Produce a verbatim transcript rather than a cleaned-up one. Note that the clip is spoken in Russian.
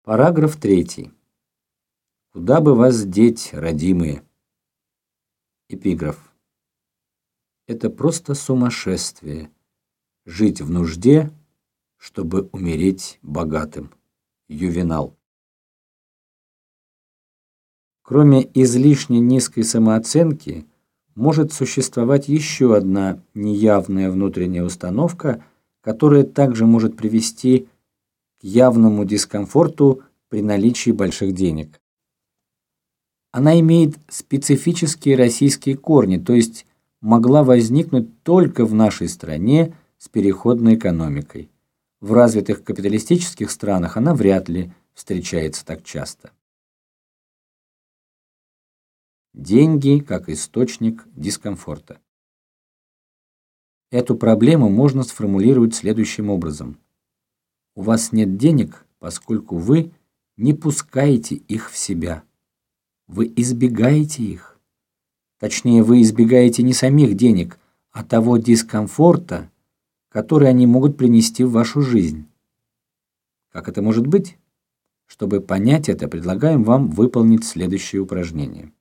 Параграф третий. Куда бы вас деть, родимые? Эпиграф. Это просто сумасшествие – жить в нужде, чтобы умереть богатым. Ювенал. Кроме излишне низкой самооценки, может существовать еще одна неявная внутренняя установка, которая также может привести к явному дискомфорту при наличии больших денег. Она имеет специфические российские корни, то есть могла возникнуть только в нашей стране с переходной экономикой. В развитых капиталистических странах она вряд ли встречается так часто. Деньги как источник дискомфорта. Эту проблему можно сформулировать следующим образом. У вас нет денег, поскольку вы не пускаете их в себя. Вы избегаете их. Точнее, вы избегаете не самих денег, а того дискомфорта, который они могут принести в вашу жизнь. Как это может быть? Чтобы понять это, предлагаем вам выполнить следующее упражнение.